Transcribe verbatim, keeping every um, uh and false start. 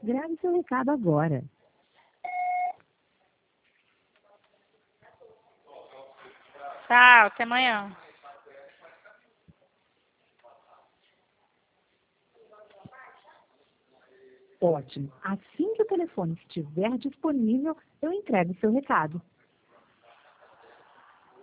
Grave seu recado agora. Tchau, até amanhã. Ótimo. Assim que o telefone estiver disponível, eu entrego seu recado.